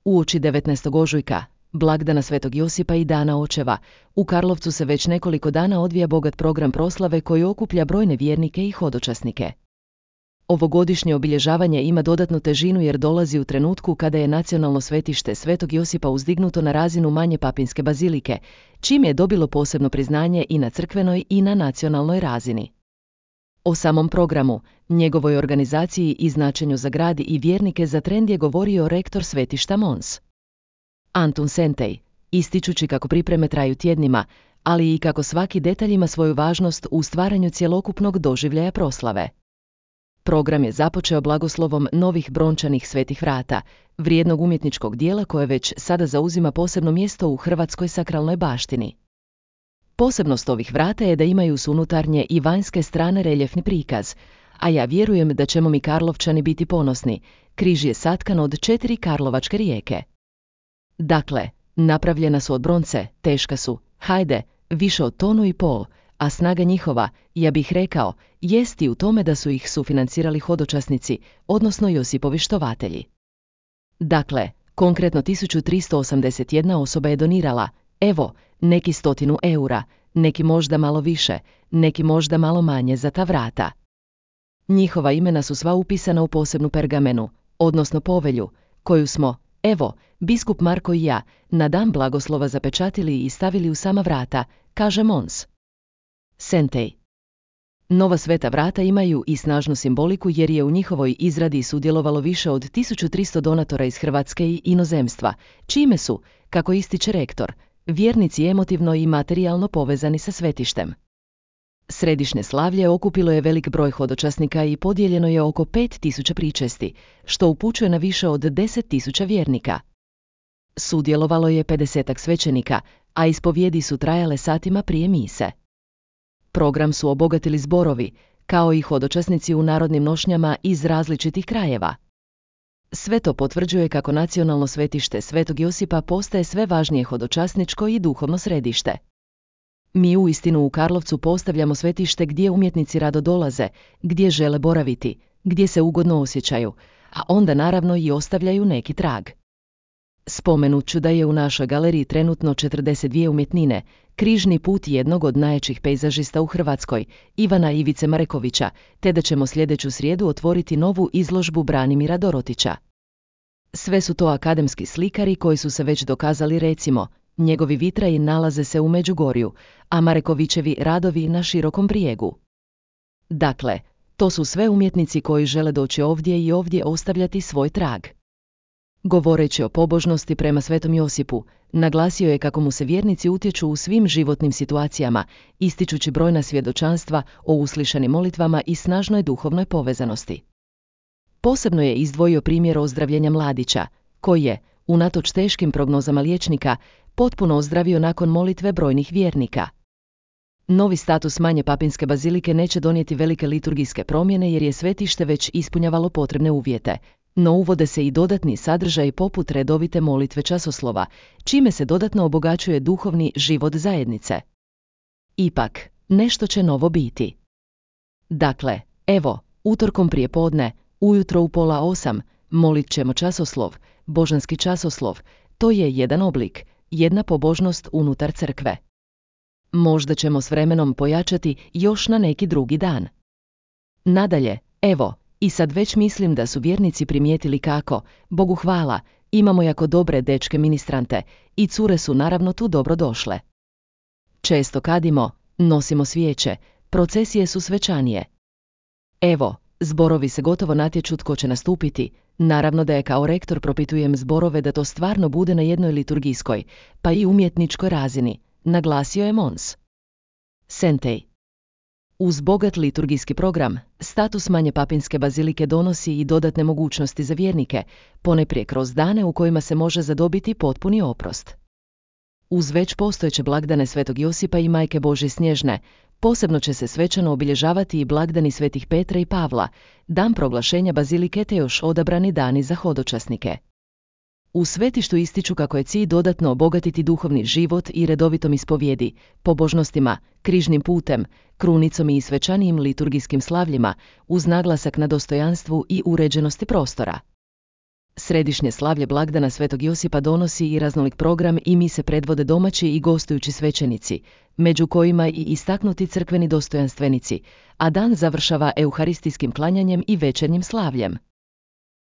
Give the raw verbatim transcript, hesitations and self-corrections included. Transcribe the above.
Uoči devetnaestog ožujka, blagdana Svetog Josipa i Dana očeva, u Karlovcu se već nekoliko dana odvija bogat program proslave koji okuplja brojne vjernike i hodočasnike. Ovogodišnje obilježavanje ima dodatnu težinu jer dolazi u trenutku kada je nacionalno svetište Svetog Josipa uzdignuto na razinu manje papinske bazilike, čim je dobilo posebno priznanje i na crkvenoj i na nacionalnoj razini. O samom programu, njegovoj organizaciji i značenju za grad i vjernike za trend je govorio rektor svetišta Mons. Antun Sentej, ističući kako pripreme traju tjednima, ali i kako svaki detalj ima svoju važnost u stvaranju cjelokupnog doživljaja proslave. Program je započeo blagoslovom novih brončanih svetih vrata, vrijednog umjetničkog dijela koje već sada zauzima posebno mjesto u hrvatskoj sakralnoj baštini. Posebnost ovih vrata je da imaju s unutarnje i vanjske strane reljefni prikaz, a ja vjerujem da ćemo mi Karlovčani biti ponosni. Križ je satkan od četiri karlovačke rijeke. Dakle, napravljena su od bronce, teška su, hajde, više od tonu i pol, a snaga njihova, ja bih rekao, jest i u tome da su ih sufinancirali hodočasnici, odnosno Josipovi štovatelji. Dakle, konkretno tisuću tristo osamdeset jedna osoba je donirala, evo, neki stotinu eura, neki možda malo više, neki možda malo manje za ta vrata. Njihova imena su sva upisana u posebnu pergamenu, odnosno povelju, koju smo, evo, biskup Marko i ja, na dan blagoslova zapečatili i stavili u sama vrata, kaže Mons. Sentej. Nova sveta vrata imaju i snažnu simboliku jer je u njihovoj izradi sudjelovalo više od tisuću tristo donatora iz Hrvatske i inozemstva, čime su, kako ističe rektor, vjernici emotivno i materijalno povezani sa svetištem. Središnje slavlje okupilo je velik broj hodočasnika i podijeljeno je oko pet tisuća pričesti, što upućuje na više od deset tisuća vjernika. Sudjelovalo je pedesetak svećenika, a ispovjedi su trajale satima prije mise. Program su obogatili zborovi, kao i hodočasnici u narodnim nošnjama iz različitih krajeva. Sve to potvrđuje kako nacionalno svetište Svetog Josipa postaje sve važnije hodočasničko i duhovno središte. Mi uistinu u Karlovcu postavljamo svetište gdje umjetnici rado dolaze, gdje žele boraviti, gdje se ugodno osjećaju, a onda naravno i ostavljaju neki trag. Spomenut ću da je u našoj galeriji trenutno četrdeset dvije umjetnine, križni put jednog od najjačih pejzažista u Hrvatskoj, Ivana Ivice Marekovića, te da ćemo sljedeću srijedu otvoriti novu izložbu Branimira Dorotića. Sve su to akademski slikari koji su se već dokazali, recimo, njegovi vitraji nalaze se u Međugorju, a Marekovićevi radovi na Širokom Brijegu. Dakle, to su sve umjetnici koji žele doći ovdje i ovdje ostavljati svoj trag. Govoreći o pobožnosti prema Svetom Josipu, naglasio je kako mu se vjernici utječu u svim životnim situacijama, ističući brojna svjedočanstva o uslišanim molitvama i snažnoj duhovnoj povezanosti. Posebno je izdvojio primjer ozdravljenja mladića, koji je, unatoč teškim prognozama liječnika, potpuno ozdravio nakon molitve brojnih vjernika. Novi status manje papinske bazilike neće donijeti velike liturgijske promjene jer je svetište već ispunjavalo potrebne uvjete, no uvode se i dodatni sadržaj poput redovite molitve časoslova, čime se dodatno obogaćuje duhovni život zajednice. Ipak, nešto će novo biti. Dakle, evo, utorkom prije podne, ujutro u pola osam, molit ćemo časoslov, božanski časoslov, to je jedan oblik, jedna pobožnost unutar crkve. Možda ćemo s vremenom pojačati još na neki drugi dan. Nadalje, evo, i sad već mislim da su vjernici primijetili kako, Bogu hvala, imamo jako dobre dečke ministrante i cure su naravno tu dobro došle. Često kadimo, nosimo svijeće, procesije su svečanije. Evo, zborovi se gotovo natječu tko će nastupiti, naravno da je kao rektor propitujem zborove da to stvarno bude na jednoj liturgijskoj, pa i umjetničkoj razini, naglasio je Mons. Sentej. Uz bogat liturgijski program, status manje papinske bazilike donosi i dodatne mogućnosti za vjernike, ponajprije kroz dane u kojima se može zadobiti potpuni oprost. Uz već postojeće blagdane Svetog Josipa i Majke Božje Snježne, posebno će se svečano obilježavati i blagdani Svetih Petra i Pavla, dan proglašenja bazilike te još odabrani dani za hodočasnike. U svetištu ističu kako je cilj dodatno obogatiti duhovni život i redovitom ispovjedi, pobožnostima, križnim putem, krunicom i svečanijim liturgijskim slavljima, uz naglasak na dostojanstvu i uređenosti prostora. Središnje slavlje blagdana Svetog Josipa donosi i raznolik program i mise predvode domaći i gostujući svećenici, među kojima i istaknuti crkveni dostojanstvenici, a dan završava euharistijskim klanjanjem i večernjim slavljem.